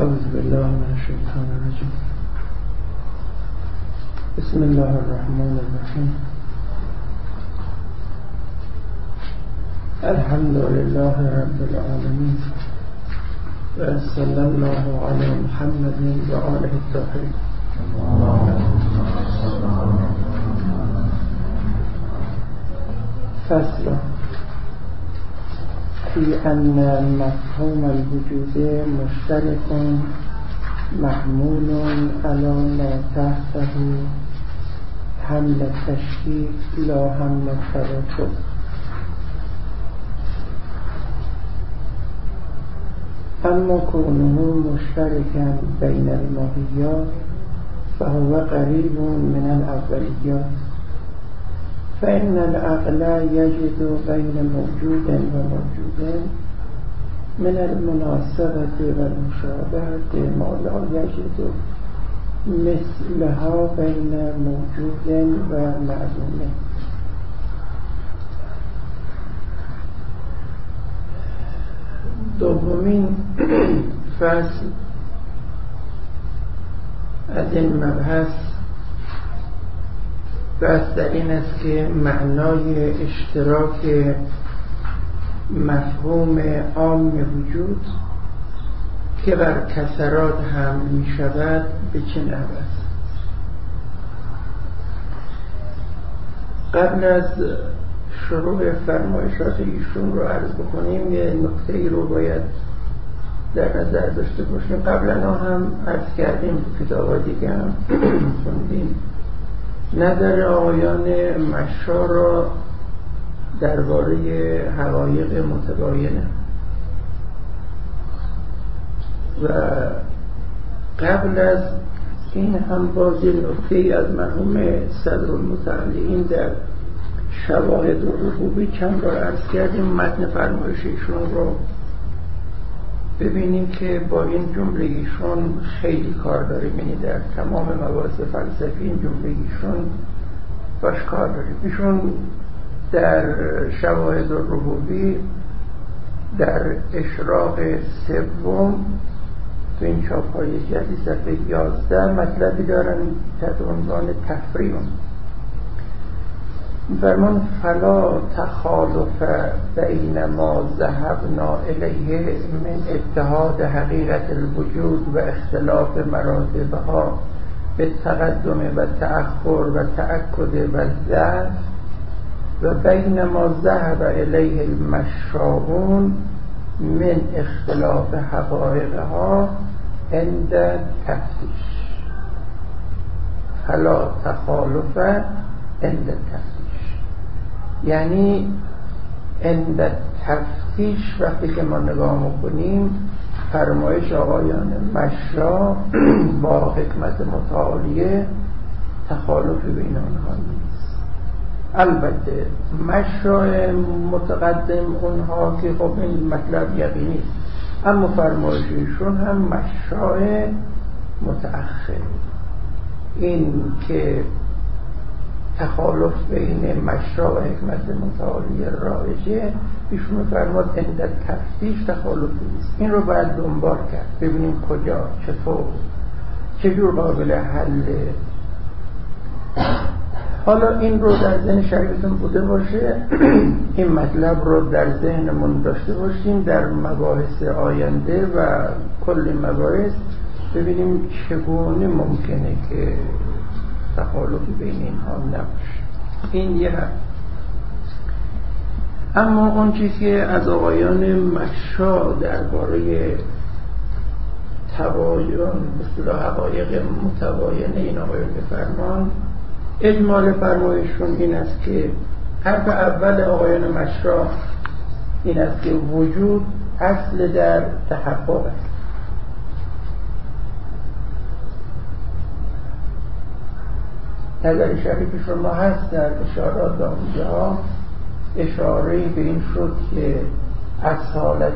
اعوذ بالله من الشیطان الرجیم. بسم الله الرحمن الرحیم. الحمد لله رب العالمین و صلی الله علی محمد و آله الطاهرین. فصل فی ان مفهوم الوجود مشترک محمول علی ما تحته حمل تشکیل لا حمل تراتب. اما کونه مشترکا بین الماهیات فهو قریب من الاولیات، فإن العقل یجد بین موجود و موجود من المناسبة والمشابهة ما لا یجد مثلها بین موجود و معلوم. دومین فصل از این مبحث بحث در این است که معنای اشتراک مفهوم عام وجود که بر کثرات هم می شود به چه نحو است. قبل از شروع فرمایشات ایشون رو عرض بکنیم یه نکته ای رو باید در نظر داشته باشیم. قبلا هم عرض کردیم کتابا دیگه هم خوندیم نظر آقایان مشا را درباره حقایق متباینه و قبل از این هم باز یه نکته ای از مرحوم صدرالمتعلقین در شواهد ربوبی چند بار عرض کردیم. متن فرمایش ایشون رو ببینیم که با این جمله ایشون خیلی کار داریم، یعنی در تمام مباحث فلسفی این جمله ایشون باش کار داریم. ایشون در شواهد ربوبی در اشراق سوم تو این چاپ‌های جدید صفحه 11 مطلبی دارن تحت عنوان تفریع. فرمان فلا تخالف بین ما ذهبنا الیه من اتحاد حقیقت الوجود و اختلاف مراتبها به تقدم و تأخر و تأکد و ضعف و بین ما ذهب الیه المشاؤون من اختلاف حقایقها عند تفتیش. فلا تخالف عند تفتیش یعنی عند تفتیش وقتی که ما نگاه میکنیم فرمایش آقایان مشا با حکمت متعالیه تخالفی بین آنها نیست. البته مشا متقدم اونها که خب این مطلب یقینی، اما فرمایششون هم مشا متأخر. این که تخالف بین مشا و حکمت متعالی رایجه ایشون فرمود عند تفتیش تخالفی نیست. این رو باید دنبال کرد ببینیم کجا، چطور، چجور قابل حله. حالا این رو در ذهن شریفتون بوده باشه، این مطلب رو در ذهنمون داشته باشیم در مباحث آینده و کل مباحث ببینیم چگونه ممکنه که تخالفی بین اینها نباشه. این یه هم. اما اون چیزی که از آقایان مشا درباره تباین اصطلاح حقایق متباینه این آقایان بفرمان، اجمال فرمایشون این است که حرف اول آقایان مشا این است که وجود اصل در تحقق است. نظر شریف شما هست در اشارات آنجا اشاره به این شد که اصالت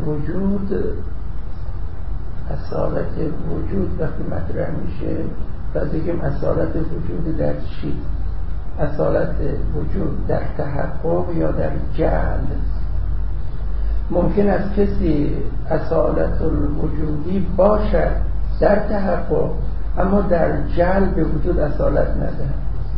وجود وقتی مطرح میشه و بگیم اصالت وجود در چی؟ اصالت وجود در تحقق یا در جعل؟ ممکن است کسی اصالت الوجودی باشد در تحقق، اما در جلب وجود اصالت ندهد.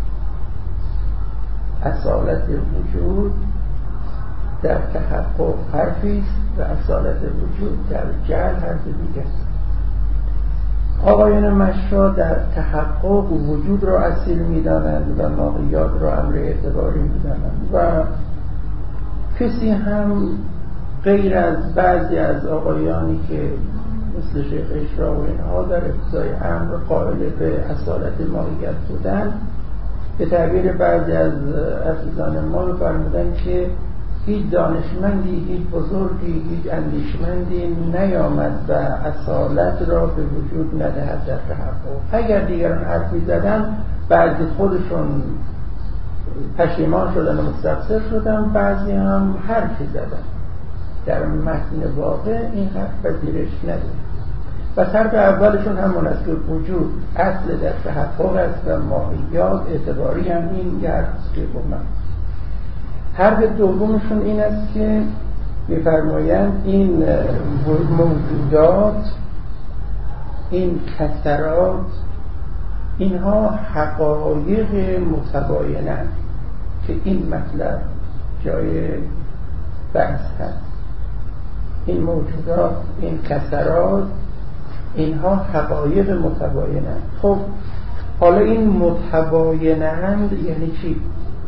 اصالت وجود در تحقق حرفی است و اصالت وجود در جلب حرف دیگه است. آقایان مشا در تحقق وجود را اصیل می‌دانند و ماهیات را امر اعتباری می‌دانند و کسی هم غیر از بعضی از آقایانی که مثل شیخ اشراق و اینها در ابتدای امر قائل به اصالت ماهیت بودند، به تعبیر بعضی از عزیزان ما فرمودند که هیچ دانشمندی، هیچ بزرگی، هیچ اندیشمندی نیامد و اصالت را به وجود ندهد در تحقق. اگر دیگران حرفی زدن، بعضی خودشون پشیمان شدن و مستقصر شدن، بعضی هم حرفی زدن. در متن واقع این حرف پذیرش نداره و طرف اولشون همون است که وجود اصل در تحقق است و ماهیات اعتباری هم این یه حرف که گفتم. حرف دومشون این است که می‌فرمایند این موجودات، این کثرات، اینها حقایق متباینند که این مطلب جای بحث هست. این موجودات، این کثرات، اینها حقایق متباینند. خب حالا این متباینند یعنی چی؟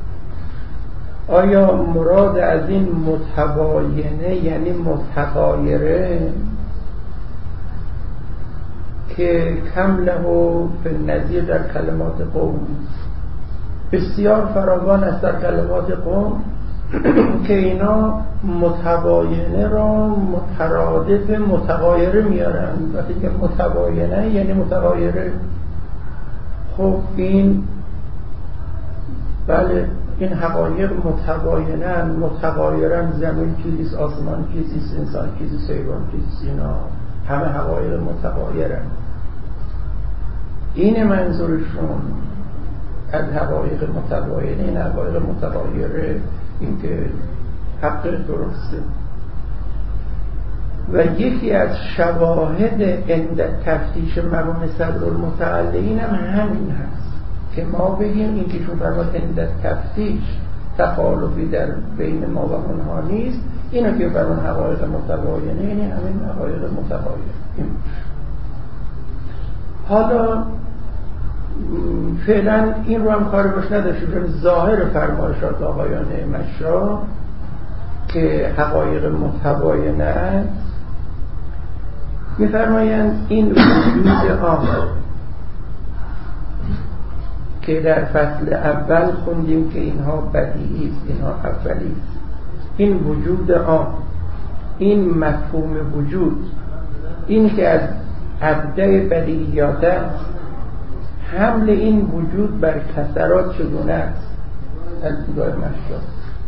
آیا مراد از این متباینه یعنی متغایره که کم له به نظیر در کلمات قوم، بسیار فراوان است در کلمات قوم که اینا متباینه را مترادف متغایره میارن. وقتی که متباینه یعنی متغایره، خب این بله این حقایق متباینه، متغایرن. زمین چیزیست، آسمان چیزیست، انسان چیزیست، حیوان چیزیست، اینا همه حقایق متغایرن. این منظورشون از حقایق متباینه، این حقایق متغایره، این که حق درسته. و یکی از شواهد عند تفتیش مباحث المتعلقین هم همین هست که ما بگیم این که چون فرمود عند تفتیش تخالفی در بین ما و اونها نیست، اینو که فرمود حقایق متباینه یعنی همین حقایق متباینه. حالا فعلا این رو هم کاری باش نداشتیم، چون ظاهر فرمایشات آقایان مشا که حقایق متباینه است، می‌فرمایند این وجود عام که در فصل اول خوندیم که اینها بدیهی است، اینها اولی است. این وجود عام، این مفهوم وجود، این که از ابداع بدیهیات است، حمل این وجود بر کثرات چگونه است از دیدگاه مشا؟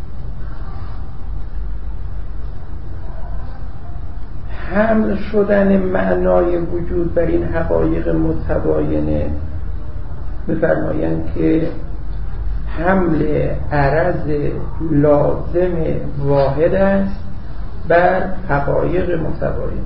حمل شدن معنای وجود بر این حقایق متباینه، می‌فرمایند که حمل عرض لازم واحد است بر حقایق متباینه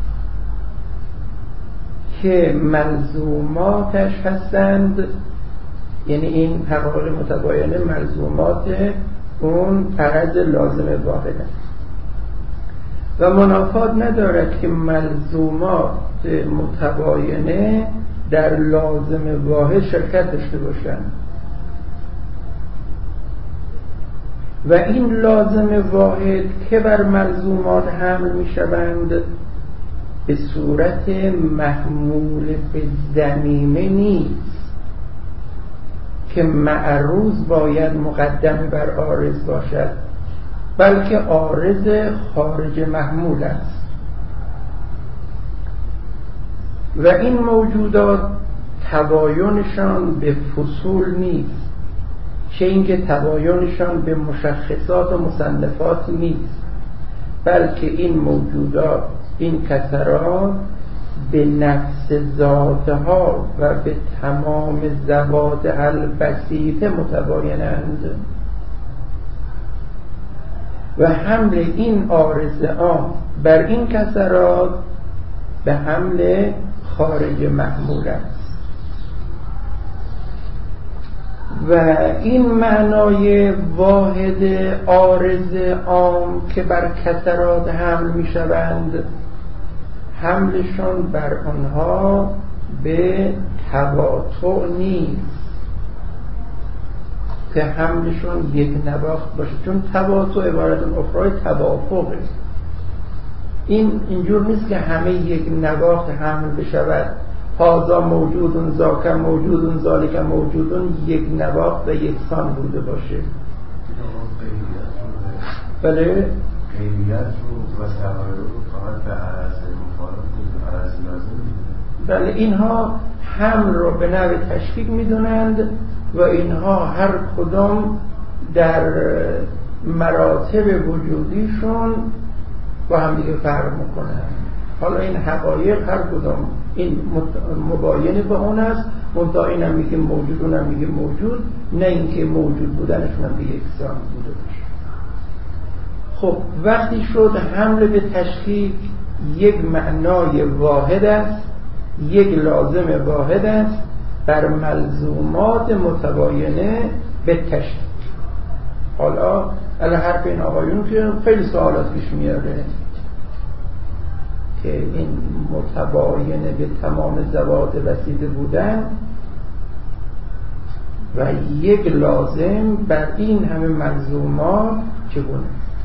که ملزوماتش هستند. یعنی این حقایق متباینه ملزومات اون عرض لازم واحد است و منافات ندارد که ملزومات متباینه در لازم واحد شرکت داشته باشند و این لازم واحد که بر ملزومات حمل می شوند به صورت محمول به ضمیمه نیست که معروض باید مقدم بر عارض باشد، بلکه عارض خارج محمول است. و این موجودات تباینشان به فصول نیست، چه اینکه تباینشان به مشخصات و مصنفات نیست، بلکه این موجودات، این کثرات به نفس ذاتها و به تمام ذوات البسیطه متباینند. و حمل این عارض عام بر این کسرات به حمل خارج محمول است. و این معنای واحد عارض عام که بر کسرات حمل می شوند، حملشون بر آنها به تواطؤ نیست که حملشون یک نواخت باشه، چون تواطؤ عبارت اخرى توافقه. اینجور نیست که همه یک نواخت حمل بشود، هذا موجودون ذاک موجودون ذالک موجودون، یک نواخت و یکسان بوده باشه. بله غیریت رو و سواره رو فقط به عرض مخالف بود، عرض لازم بود. بله اینها حمل رو به نوع تشکیک میدونند و اینها هر کدام در مراتب وجودیشون با هم دیگه فرق میکنند. حالا این حقایق هر کدام این مباینه با اون است، منتها اینم میگه موجود اونم میگه موجود، نه اینکه موجود بودنشون هم به یکسان بوده باشه. خب وقتی شد حمل به تشکیک یک معنای واحد است، یک لازم واحد است بر ملزومات متباینه به تشکیک. حالا حرف این آقایون که خیلی سوالات پیش میاره که این متباینه به تمام ذوات وسیله بودن و یک لازم بر این همه ملزومات چگونه.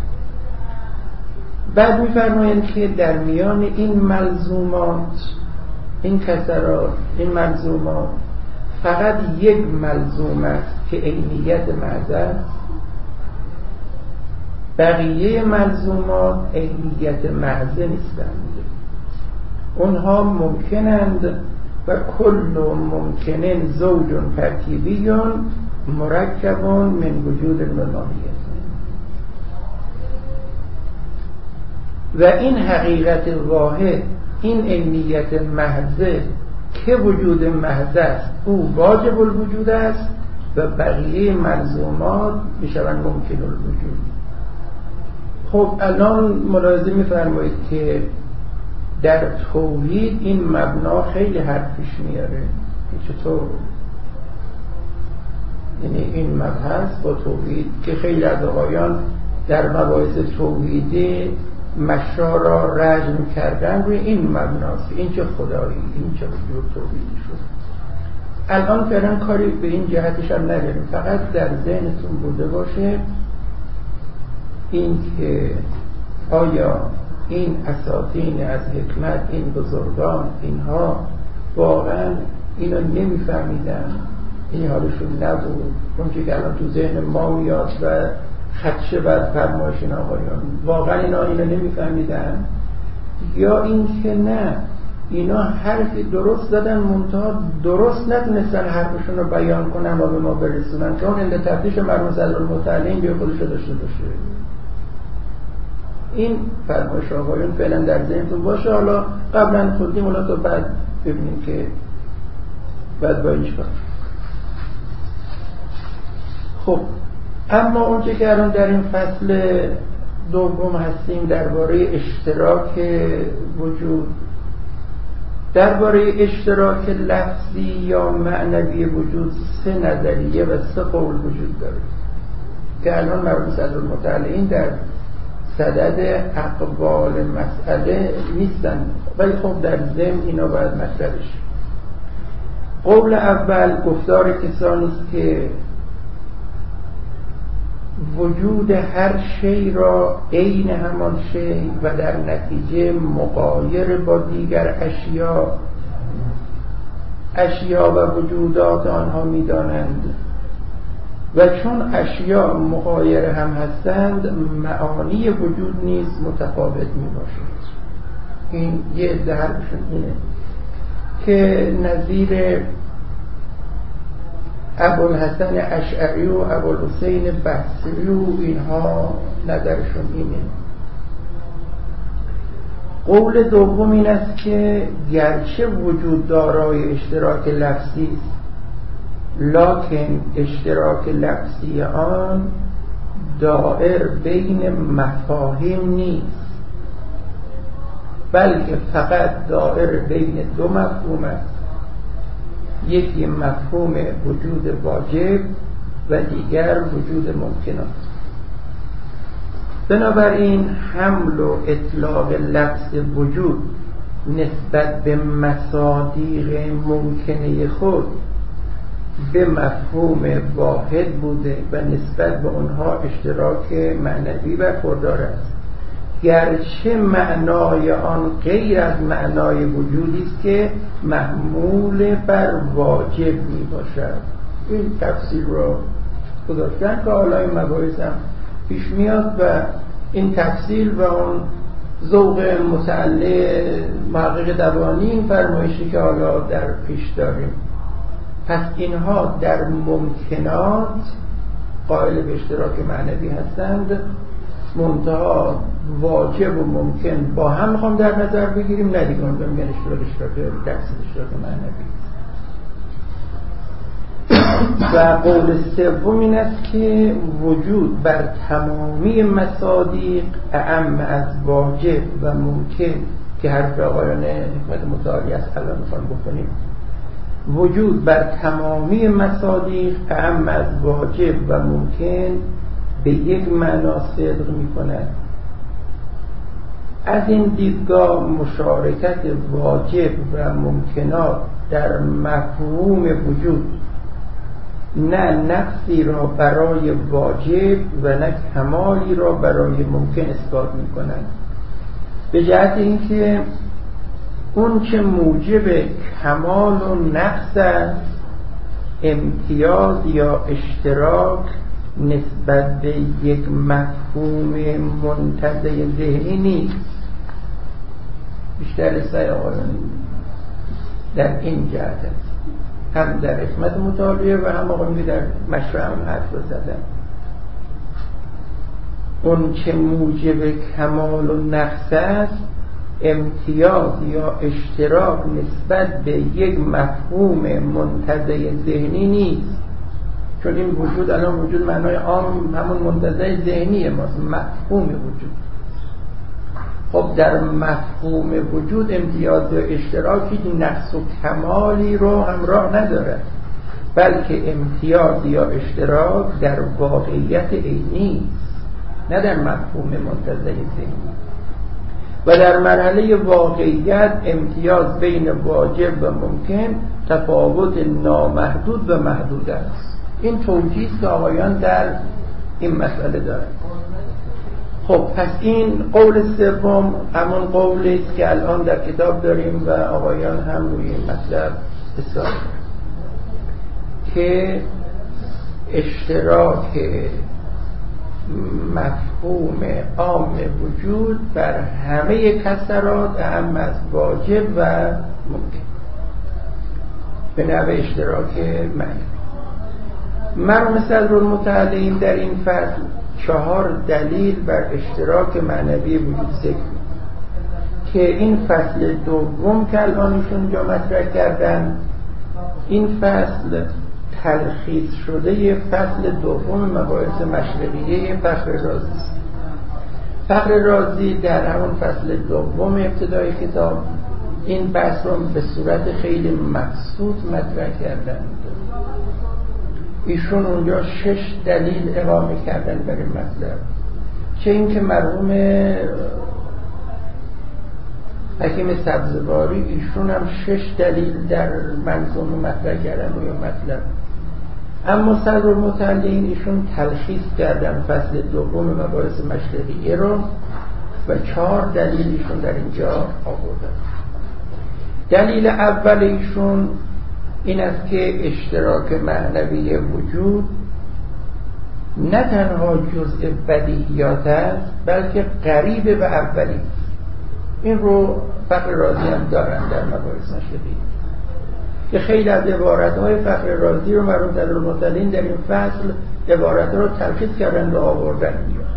بعد می‌فرمایند که در میان این ملزومات، این کسرات، این ملزومات فقط یک ملزوم است که عینیت محض است، بقیه ملزومات عینیت محض نیستند. اونها ممکنند و کل ممکنن زوج ترکیبی مرکب من وجود الماهیت. و این حقیقت واحد، این عینیت محض که وجود محض است، او واجب الوجود است و بقیه ملزومات میشوند ممکن الوجود. خب الان ملاحظه می‌فرمایید که در توحید این مبنا خیلی حرف پیش میاره. چطور؟ یعنی این مبحث با توحید که خیلی از آقایان در مباحث توحیدی مشا را رجم کردن روی این مبناست، این چه خدایی، این چه وجود توحیدی شد. الان فعلا کاری به این جهتش هم نداریم، فقط در ذهنتون بوده باشه این که آیا این اساطین از حکمت، این بزرگان، اینها واقعا اینو نمیفهمیدن، این حالشون نبود، اون که الان تو ذهن ما میاد و خدشه بر فرمایش این آقایان، واقعا اینا اینو نمیفهمیدن، یا این که نه اینا حرفی درست دادن منتها درست نتونستن حرفشون رو بیان کنن و به ما برسونن که اون اند تفتیش مرموز المتعلیم به خودش داشته باشه. این فرمایش آقایون فعلا در ذهنتون باشه. حالا قبلا خوردیم، حالا تا بعد ببینیم که بعد با این چیکار. خب اما اونچه که الان در این فصل دوم هستیم درباره اشتراک وجود، درباره اشتراک لفظی یا معنوی وجود سه نظریه و سه قول وجود داره که الان مربوط از المتعلین در صدد اقوال مسئله نیستن، ولی خب در ضمن اینا باید مطرحش. قول اول گفتار کسانی است که وجود هر شی را عین همان شی و در نتیجه مغایر با دیگر اشیا و وجودات آنها می‌دانند و چون اشیا مغایر هم هستند معانی وجود نیز متفاوت میباشد. این یه عده حرفشون اینه که نظیر ابوالحسن اشعری و ابوالحسین بصری و اینها نظرشون اینه. قول دوم این است که گرچه وجود دارای اشتراک لفظی است، لکن اشتراک لفظی آن دائر بین مفاهیم نیست، بلکه فقط دائر بین دو مفهوم است، یکی مفهوم وجود واجب و دیگر وجود ممکنات. بنابراین حمل و اطلاق لفظ وجود نسبت به مصادیق ممکنه خود به مفهوم واحد بوده و نسبت به اونها اشتراک معنوی برخوردار است، گرچه معنای آن غیر از معنای وجودی است که محمول بر واجب می باشد. این تفسیر رو گذاشتن که حالا این مباحث هم پیش میاد و این تفصیل و اون ذوق متعلی محقق دوانی این فرمایشی که حالا در پیش داریم. پس اینها در ممکنات قائل به اشتراک معنوی هستند، منتها واجب و ممکن با هم میخوام در نظر بگیریم، نه دیگه اونجا میگن اشتراک معنوی. و قول سوم این است که وجود بر تمامی مصادیق اعم از واجب و ممکن، که حرف آقایان حکمت متعالی است الان میخوام بکنیم. وجود بر تمامی مصادیق اعم از واجب و ممکن به یک معنا صدق می‌کند. از این دیدگاه مشارکت واجب و ممکنات در مفهوم وجود نه نقصی را برای واجب و نه کمالی را برای ممکن اثبات می‌کنند، به جهت اینکه اون که موجب کمال و نقص است امتیاز یا اشتراک نسبت به یک مفهوم منتزع ذهنی نیست. بیشتر سعی آقایان در این جهت است، هم در حکمت مطالعه و هم آقایان در مشروع هم حرف زدن. اون که موجب کمال و نقص است امتیاز یا اشتراک نسبت به یک مفهوم منتزع ذهنی نیست، چون این وجود الان وجود معنای عام همون منتزع ذهنی ماست، مفهوم وجود. خب در مفهوم وجود امتیاز یا اشتراکی نقص و کمالی رو همراه ندارد، بلکه امتیاز یا اشتراک در واقعیت عینی نه در مفهوم منتزع ذهنی. و در مرحله واقعیت امتیاز بین واجب و ممکن تفاوت نامحدود و محدود است. این توجیه که آقایان در این مسئله دارند. خب پس این قول سوم همون قولی است که الان در کتاب داریم و آقایان هم روی این مطلب اصرار دارند که اشتراک مفهوم عام وجود بر همه کسرات اعم از واجب و ممکن به نوع اشتراک معنوی. مرحوم صدرالمتعلین در این فصل 4 دلیل بر اشتراک معنوی وجود ذکر که این فصل دوم که الان ایشون جا مطرح کردن، این فصل تلخیص شده فصل دوم مباحث مشرقیه فخر رازی است. فخر رازی در همون فصل دوم ابتدای کتاب این بحث رو به صورت خیلی مبسوط مطرح کردن. ایشون اونجا 6 دلیل اقامه کردن بر این مطلب، چه این که مرحوم حکیم سبزواری ایشون هم 6 دلیل در منظومه مطرح کردن روی مطلب. اما صدرالمتعلین ایشون تلخیص کردن فصل دوم مباحث مشرقیه رو و 4 دلیل ایشون در اینجا آوردن. دلیل اول ایشون این است که اشتراک معنوی وجود نه تنها جزء بدیهیات است بلکه قریب به اولی. این رو فخر رازی هم دارن در مباحث مشرقیه که خیلی از عبارت‌های فخر رازی رو مرحوم صدرالمتعلین در این فصل عبارت رو تلخیص کردن و آوردن.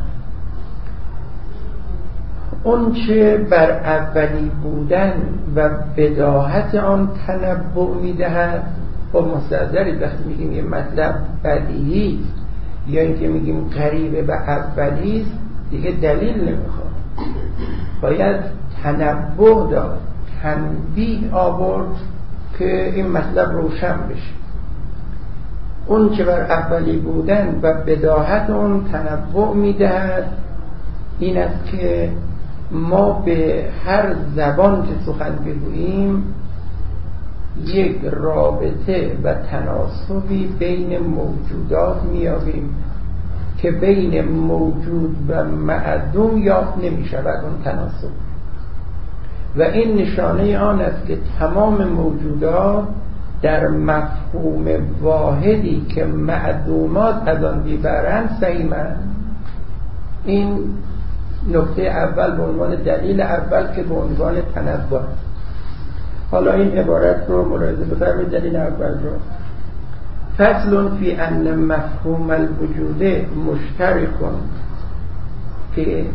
اون چه بر اولی بودن و بداهت آن تنبؤ می‌دهد و مستحضری وقتی میگیم یه مطلب بدیهی یا اینکه میگیم قریب به اولی دیگه دلیل نمیخواد، باید تنبه داد، تنبیه آورد که این مطلب روشن بشه. اون که بر اولی بودن و بداهت اون تنبه میدهد این است که ما به هر زبان که سخن بگوییم یک رابطه و تناسبی بین موجودات میابیم که بین موجود و معدوم یافت نمی شود اون تناسب، و این نشانه آن است که تمام موجودات در مفهوم واحدی که معدومات از آن بیبرند سهیمند. این نکته اول به عنوان دلیل اول که به عنوان تنبه. حالا این عبارت رو ملاحظه بفرمایید، دلیل اول رو: فصل فی ان مفهوم الوجود مشترک. که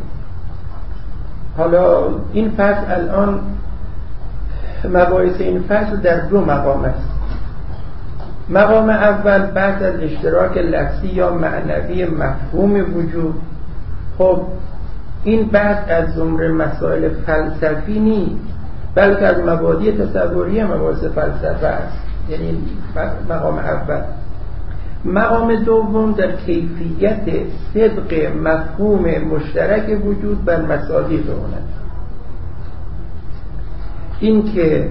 حالا این فصل الان مباحث این فصل در دو مقام است. مقام اول بحث از اشتراک لفظی یا معنوی مفهوم وجود. خب این بحث از زمره مسائل فلسفی نیست، بلکه از مبادی تصوری مباحث فلسفه است. یعنی مقام اول. مقام دوم در کیفیت صدق مفهوم مشترک وجود بر مصادیق اون است. این که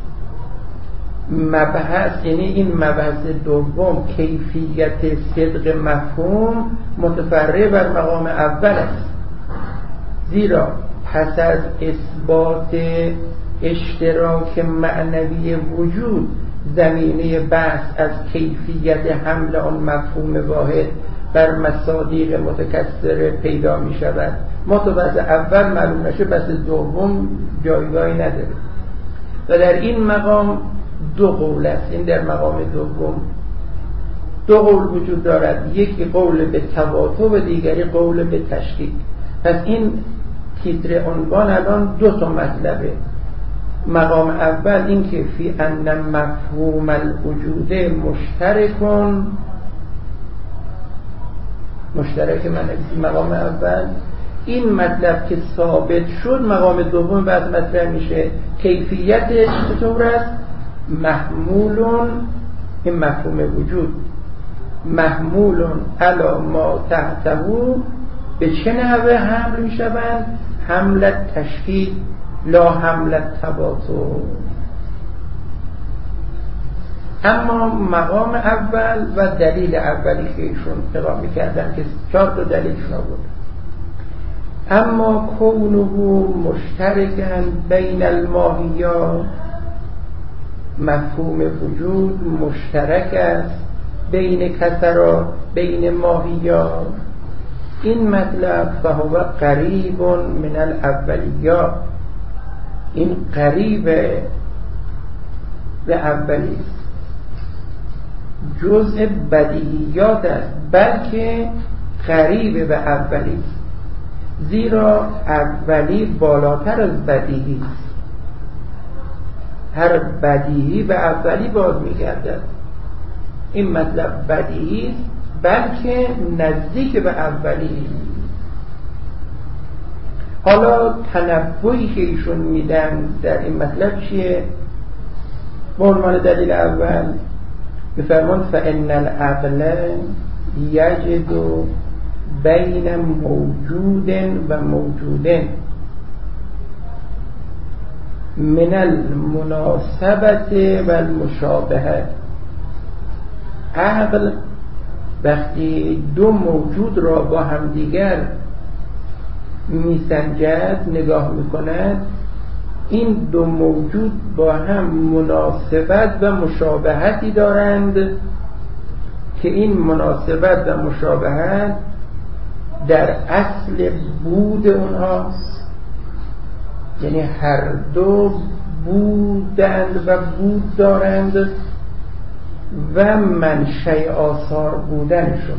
مبحث، یعنی این مبحث دوم، کیفیت صدق مفهوم، متفرع بر مقام اول است، زیرا پس از اثبات اشتراک معنوی وجود زمینه بحث از کیفیت حمل آن مفهوم واحد بر مصادیق متکثر پیدا می شود. ما تو بحث اول معلوم نشه بحث دوم جایگاهی نداره و در این مقام دو قول است. این در مقام دوم دو قول وجود دارد، یکی قول به تواتر و دیگری قول به تشکیک. پس این تیتر عنوان الان دو تا مطلبه. مقام اول این که فی ان مفهوم الوجود مشترکون، مشترک مقام اول، این مطلب که ثابت شد مقام دوم بعد مطرح میشه. کیفیتش چطور است؟ محمولون، این مفهوم وجود محمولون علی ما تحتهو، به چه نحوه حمل میشوند؟ حملت تشکیل لا حملت تواتر. اما مقام اول و دلیل اولی که ایشون اقامه میکردن که 4 تا دلیلشون بود. اما کونه مشترکاً بین الماهیات، مفهوم وجود مشترک است بین کثرات، بین ماهیات. این مطلب فهو قریب من الاولیات، این قریب به اولی است، جزء بدیهیات است، بلکه قریب به اولی است، زیرا اولی بالاتر از بدیهی است. هر بدیهی به اولی باز می‌گردد. این مطلب بدیهی است بلکه نزدیک به اولی. حالا تنبهی که ایشون میدن در این مطلب چیه؟ به عنوان دلیل اول می‌فرمان فإن العقل یجد بین موجود و موجود من المناسبت و المشابهه. عقل وقتی دو موجود را با همدیگر میسنجد، نگاه میکند، این دو موجود با هم مناسبت و مشابهتی دارند که این مناسبت و مشابهت در اصل بود اونهاست. یعنی هر دو بودند و بود دارند و منشأ آثار بودنشون،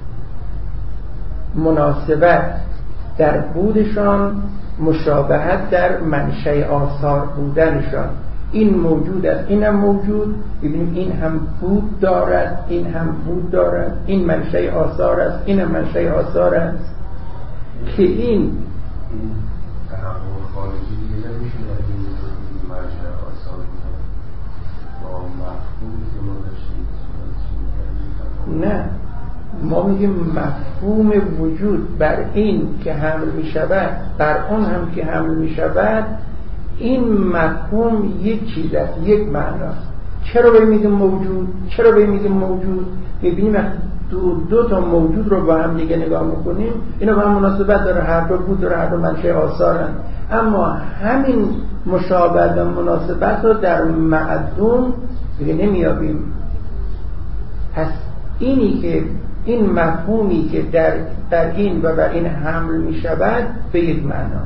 مناسبت در بودشان، مشابهت در منشأ آثار بودنشان. این موجود است، این هم موجود. ببینیم این هم بود دارد، این هم بود دارد، این منشأ آثار است، این هم منشأ آثار است. که این تحقق خارجی دیگه نمیشه در این منشأ آثار با مفهومی که ما داشتیم. نه، ما میگیم مفهوم وجود بر این که حمل می شود، بر اون هم که حمل می شود، این مفهوم یک چیز است، یک معناست. چرا به میگیم موجود؟ چرا به میگیم موجود؟ میبینیم دو تا موجود رو با هم دیگه نگاه میکنیم، اینا با هم مناسبت داره، هر دو بود داره، هر دو منشأ آثارن. اما همین مشابهت و مناسبت رو در معدوم دیگه نمیابیم. پس اینی که این مفهومی که در این و بر این حمل می شود به یک معنا.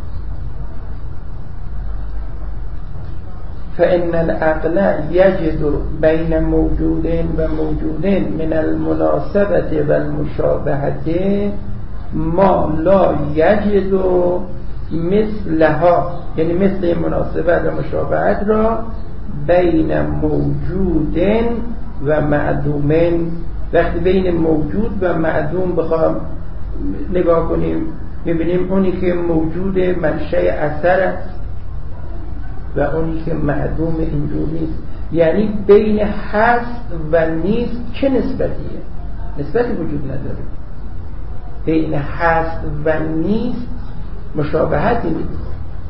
فإن العقل یجد بین موجود و موجود من المناسبة و المشابهة ما لا یجد مثلها، یعنی مثل مناسبت و مشابهت را بین موجود و معدوم. وقتی بین موجود و معدوم بخوام نگاه کنیم، میبینیم اونی که موجود منشأ اثر است و اونی که معدوم اینجور نیست. یعنی بین هست و نیست چه نسبتیه؟ نسبتی وجود نداره. بین هست و نیست مشابهتی نیست.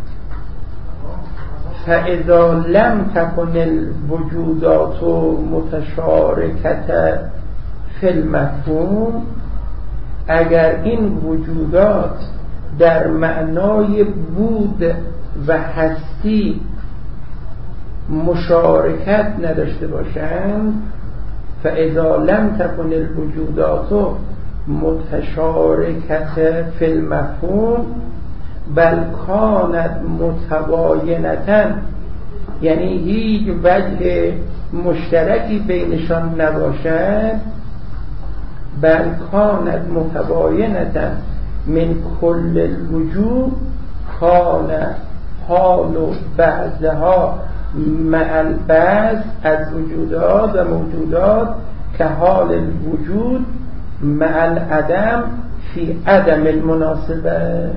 فاذا لم تكن الوجودات متشارکة فی المفهوم، اگر این وجودات در معنای بود و هستی مشارکت نداشته باشند، فاذا لم تكن الوجودات متشارکة فی المفهوم بل کانت متباینة، یعنی هیچ وجه مشترکی بینشان نباشد، بل کانت متباینة من کل الوجود کان حال بعضها مع البعض از وجودات و موجودات که حال الوجود مع العدم فی عدم المناسبه.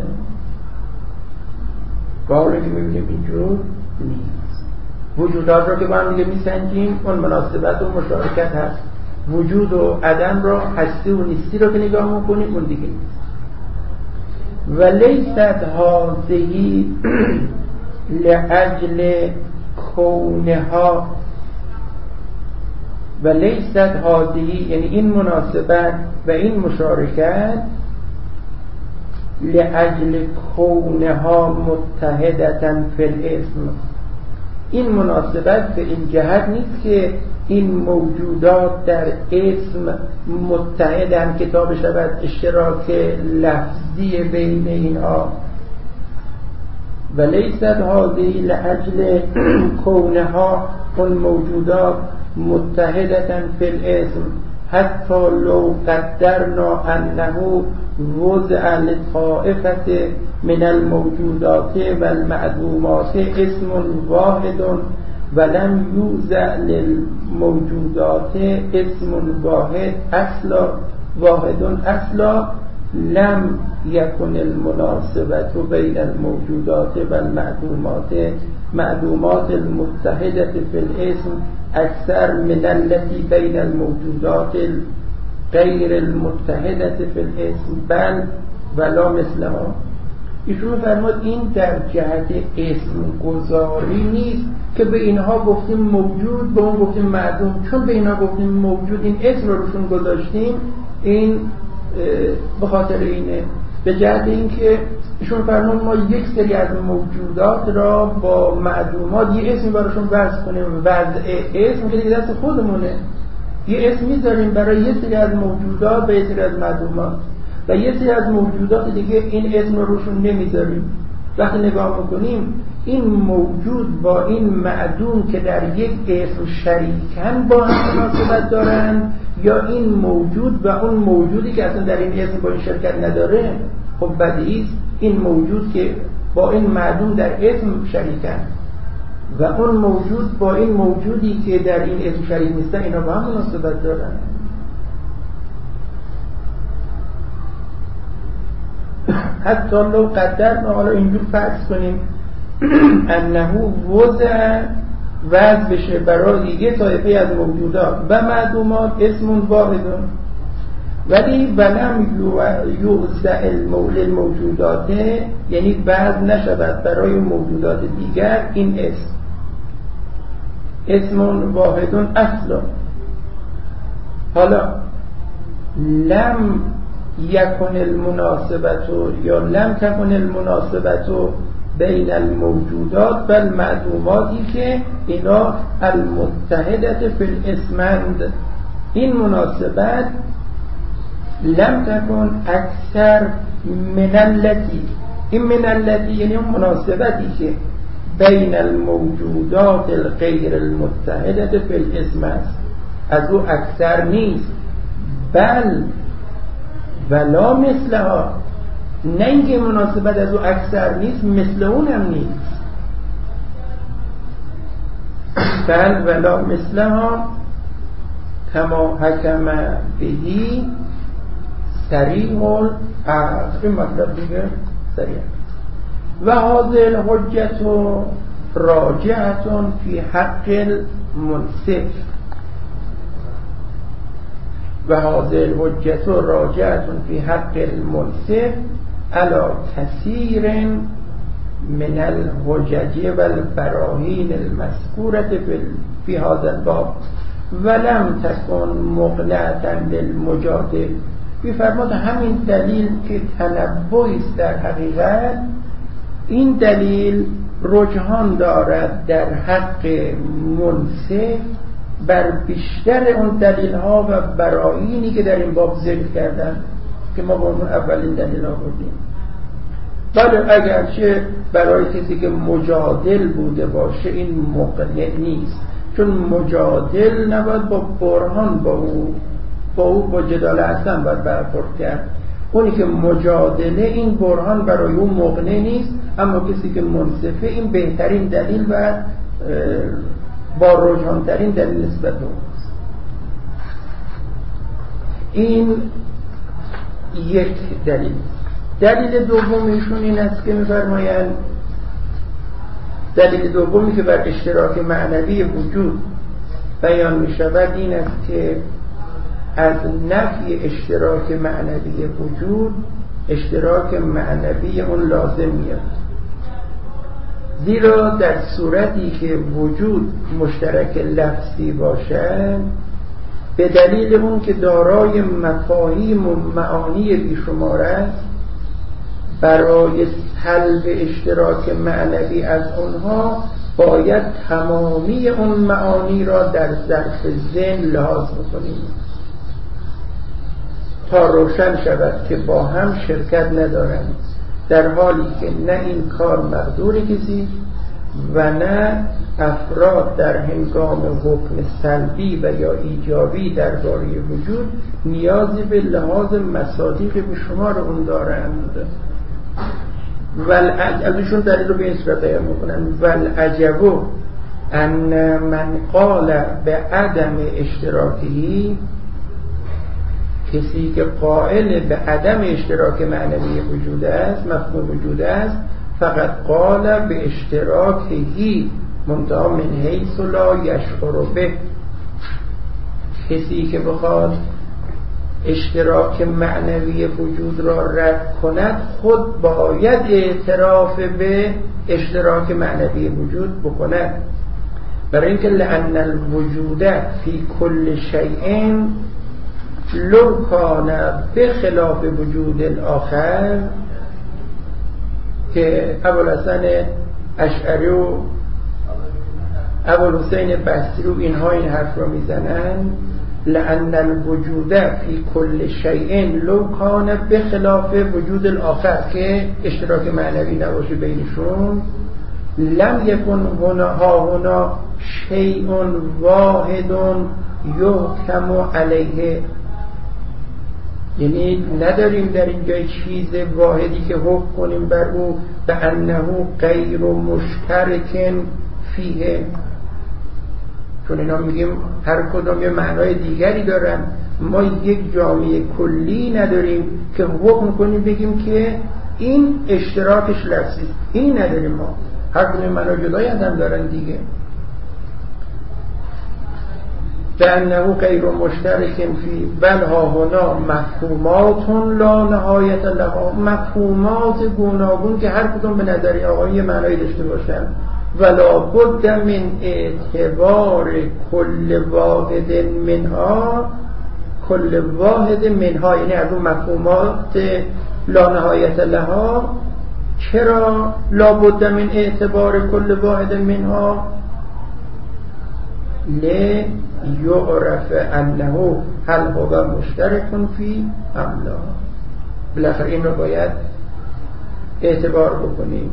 گاهی که میبینیم اینجور نیست. وجودات را که با هم دیگه میسنجیم اون مناسبت و مشارکت هست. وجود و عدم را، هستی و نیستی را که نگاه میکنیم اون دیگه نیست. و لیست هذه لأجل کونها، و لیست هذه یعنی این مناسبت و این مشارکت لأجل کونها متحدة فی الاسم، این مناسبت به این جهت نیست که این موجودات در اسم متحدن که تا بشود اشتراک لفظی بین اینها. و لیست هذه لأجل کونها اون موجودات متحدة فی الاسم حتی لو قدرنا انه وضع لطائفة من الموجودات والمعدومات اسم واحد ولم یوضع للموجودات اسم واحد اصلا لم یکن المناسبة بین الموجودات والمعدومات المتحدة في الاسم اکثر من التي بین الموجودات غیر المتحدة في الاسم بل ولا مثلها. ایشون فرمود این در جهت اسم گذاری نیست که به اینها گفتیم موجود به اون گفتیم معدوم. چون به اینها گفتیم موجود این اسم رو روشون گذاشتیم، این به خاطر اینه. به جهت اینکه ایشون فرمود ما یک سری از موجودات را با معدومات یه اسمی براشون وضع کنیم، وضع اسم که دیگه دست خودمونه، یه اسم میذاریم برای یه سری از موجودات و یه سری از معدومات، و یه سری از موجودات دیگه این اسم رو روشون نمیذاریم. وقتی نگاه میکنیم این موجود با این معدوم که در یک اسم شریکن با هم مناسبت دارن، یا این موجود و اون موجودی که اصلا در این اسم با این شرکت نداره. خب بدیهی است این موجود که با این معدوم در اسم شریکن، و اون موجود با این موجودی که در این اسم شریک نیستن اینا با هم مناسبت دارن. حتی لو قدرنا، حالا اینجور فرض کنیم انه وضع بشه برای یه طایفه از موجودات و معدومات اسم واحدون، ولی ولم یوزع للموجودات، یعنی وضع نشود برای موجودات دیگر این اسم واحدون اصلا. حالا لم یکن المناسبت یا لم تکن المناسبت بین الموجودات و المعدوماتی که اینا المتحدت فی الاسمند، این مناسبت لم تکن اکثر من التی، این من التی یعنی اون مناسبتی که بین الموجودات الغیر المتحدت فی الاسم است، از او اکثر نیست، بل ولا مثلها، نه اینکه مناسبت از او اکثر نیست مثل اونم نیست، بل ولا مثلها کما حکم بهی صریح العقل، این مطلب دیگه صریح. و هذه الحجت راجعة فی حق المنصف، و هذه الحجت راجعة فی حق المنصف على كثير من الحجج والبراهين المذكورة في هذا الباب ولم تكن مقنعة للمجادل. می‌فرماد همین دلیل که تنبعی است در حقیقت، این دلیل رجحان دارد در حق منصف بر بیشتر اون دلیل ها و براهینی که در این باب ذکر کردن که ما با اون اولین دلیل ها بودیم. بله اگرچه برای کسی که مجادل بوده باشه این مقنع نیست، چون مجادل نباید با برهان با جدال اصلا باید برخورد کرد. اونی که مجادله این برهان برای اون مقنع نیست، اما کسی که منصفه این بهترین دلیل و با رجحان ترین دلیل نسبت به اونست. این یک دلیل. دلیل دومیشون این است که می‌فرمایند دلیل دومی که بر اشتراک معنوی وجود بیان می‌شود این است که از نفی اشتراک معنوی وجود اشتراک معنوی اون لازم میاد، زیرا در صورتی که وجود مشترک لفظی باشد به دلیل اون که دارای مفاهیم و معانی بیشمار است، برای سلب اشتراک معنوی از اونها باید تمامی اون معانی را در ظرف ذهن لحاظ بکنیم تا روشن شود که با هم شرکت ندارند، در حالی که نه این کار مقدور کسی و نه افراد در هنگام حکم سلبی و یا ایجابی درباره وجود نیازی به لحاظ مصادیق به شمار اون دارند. ازشون دلیل رو به این صورت بیان میکنن: والعجب ان من قال به عدم اشتراکی، کسی که قائل به عدم اشتراک معنوی وجود است، مفهوم وجود است، فقط قال به اشتراکی منتها من حیث لا یشعر به. کسی که بخواد اشتراک معنوی وجود را رد کند خود باید اعتراف به اشتراک معنوی وجود بکند، برای اینکه لأن الوجود فی کل شیء لو کان بخلاف وجود الاخر، که ابوالحسن اشعری و ابوالحسین بصری و اینها این حرف رو میزنن: لأن الوجود فی کل شیء لو کان بخلاف وجود الاخر، که اشتراک معنوی نباشه بینشون، لم یکن هنا شیء واحد یحکم علیه، یعنی نداریم در اینجا چیز واحدی که حکم کنیم بر او به انه غیر مشترک فیه، چون اینا میگیم هر کدام یه معنای دیگری دارن. ما یک جامعه کلی نداریم که حکم کنیم بگیم که این اشتراکش لفظی، این نداریم. ما هر کدام معنای جدایی هم دارن دیگه. لأنه غیر مشترک فی بل ها هنا مفهومات لا نهایت لها، مفهومات گوناگون که هر کدوم به نظر آقایی یه معنایی داشته باشن. ولا بد من اعتبار کل واحد منها، کل واحد منها یعنی از اون مفهومات لا نهایت لها. چرا لا بد من اعتبار کل واحد منها؟ لیعرف انه هل هو مشترک فی ام لا. بالاخره این رو باید اعتبار بکنیم.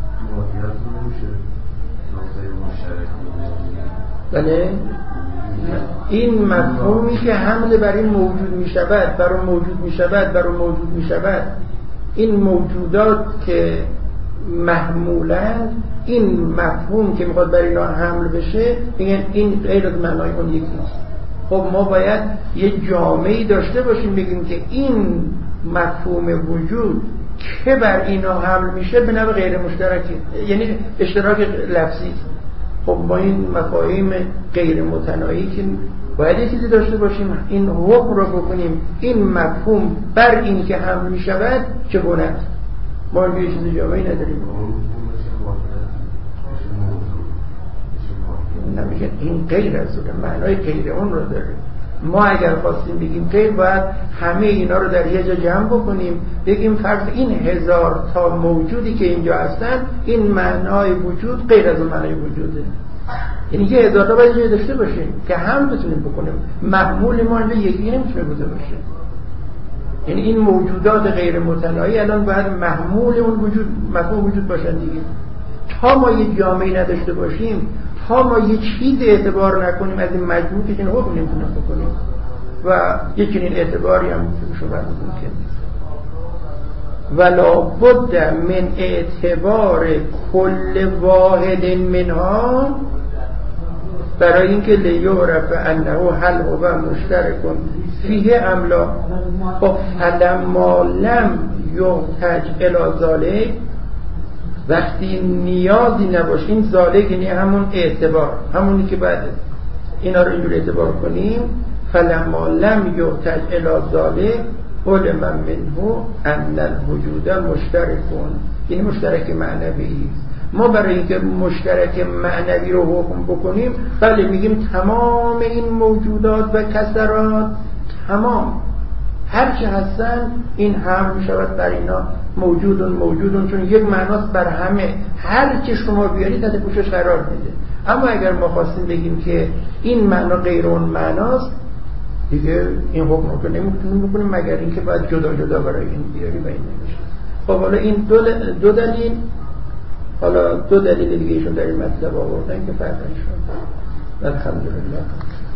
بله، این مفهومی که حمل بر این موجود می شود، بر اون موجود می شود، بر اون موجود می شود، این موجودات که محمولند، این مفهوم که میخواد بر اینا حمل بشه، میگن این غیر از معنای اون یکیست. خب ما باید یه جامعه‌ای داشته باشیم بگیم که این مفهوم وجود که بر اینا حمل میشه به نوع غیر مشترکی، یعنی اشتراک لفظی. خب ما این مفاهیم غیر متناهی که باید یه چیزی داشته باشیم، این حکم رو بکنیم این مفهوم بر این که حمل میشود چگونه است. ما یه چیز جامعی نداریم. نمیگن این غیر از اونه، معنای غیر اون رو داره. ما اگر خواستیم بگیم غیر، باید همه اینا رو در یه جا جمع بکنیم، بگیم فرض این 1000 تا موجودی که اینجا هستن، این معنای وجود غیر از اون معنای وجوده. یعنی یه 1000 تا باید جای داشته باشیم که هم بتونیم بکنیم. محمول ما اینجا یکی نمیتونه بوده باشه. یعنی این موجودات غیر متناهی الان باید محمول اون وجود، مفهوم وجود باشن دیگه. تا ما یه جامعه نداشته باشیم، تا ما یه چیز اعتبار نکنیم از این مجموع که این حکم نمیتونیم بکنیم و یه چنین اعتباری هم شما ممکن نیست. ولا بد من اعتبار کل واحد منها، برای اینکه لیعرف انه هل هو مشترک فیه ام لا. فلما لم یحتج الی ذلک، وقتی نیازی نباشه، این ذالک یعنی همون اعتبار، همونی که بعد اینا رو اینجور اعتبار کنیم. فلما لم یحتج الی ذلک علم منه ان الوجود مشترکون، یعنی مشترک معنوی. ما برای اینکه مشترک معنوی رو حکم بکنیم، بله میگیم تمام این موجودات و کسرات، تمام هر چه هستن این هم میشود بر اینا موجودون، چون یک معناست بر همه. هر چه شما بیارید تحت پوشش قرار میده. اما اگر ما خواستیم بگیم که این معنا غیر اون معناست، دیگه این حکم رو نمیتونیم بکنیم مگر اینکه باید جدا جدا برای این بیاری و این نمیشه. خب حالا این دو دلیل، حالا دو دلیل دیگه ایشون در این مطلب آوردن که فرق نشون. الحمدلله.